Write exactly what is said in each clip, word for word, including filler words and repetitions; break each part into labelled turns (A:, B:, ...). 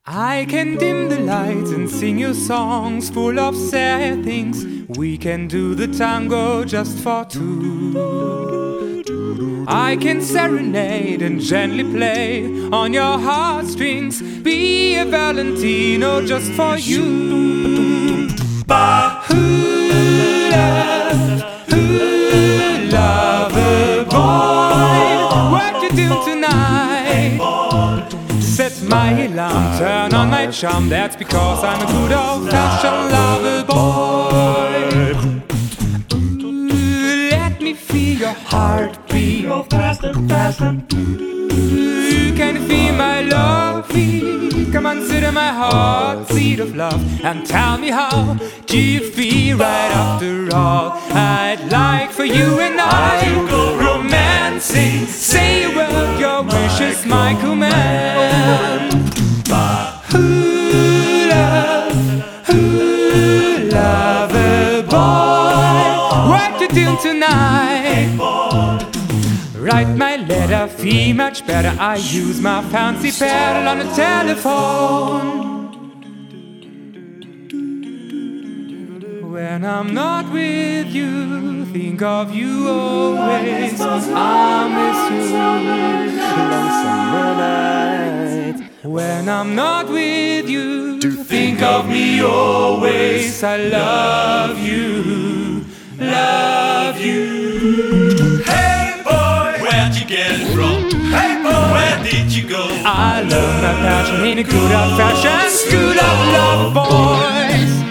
A: I can dim the lights and sing you songs full of sad things. We can do the tango just for two. I can serenade and gently play on your heartstrings. Be a Valentino just for you. Who love, who lover boy, what you do tonight? Set my alarm, turn on my charm. That's because I'm a good old-fashioned lover boy. Let me feel your heartbeat.
B: Go faster, faster.
A: Can you feel my love beat? Come on, sit in my heart, seat of love, and tell me how do you feel right after all? I'd like for you and I to go romancing. Say a word, your wish is my command. Who love, who lover boy, what you doing tonight? Write my letter, feel much better. I use my fancy pedal on the telephone. When I'm not with you, think of you always. I miss you long summer night. When I'm not with you, think of me always. I love you, love you.
B: Hey boy, where'd you get it from? Hey boy, where did you go?
A: I learned my passion in a good old-fashioned school of love boys.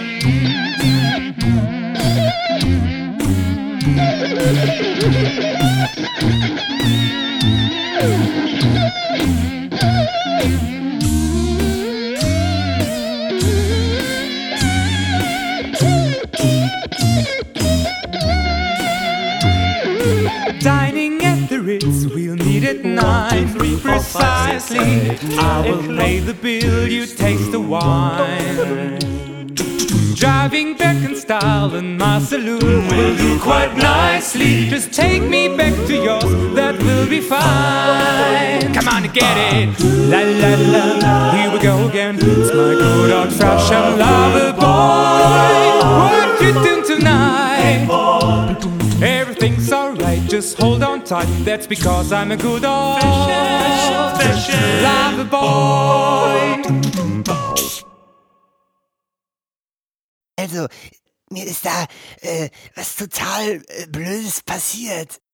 A: Dining at the Ritz, we'll meet at nine precisely. I will pay the bill, you taste the wine. Driving back in style in my saloon will do quite nicely. Just take me back to yours, that will be fine. Come on, get it. La la la, here we go again. It's my good old-fashioned lover boy. What you doing tonight? Everything's alright, just hold on tight. That's because I'm a good old-fashioned lover boy.
C: Also, mir ist da äh, was total äh, Blödes passiert.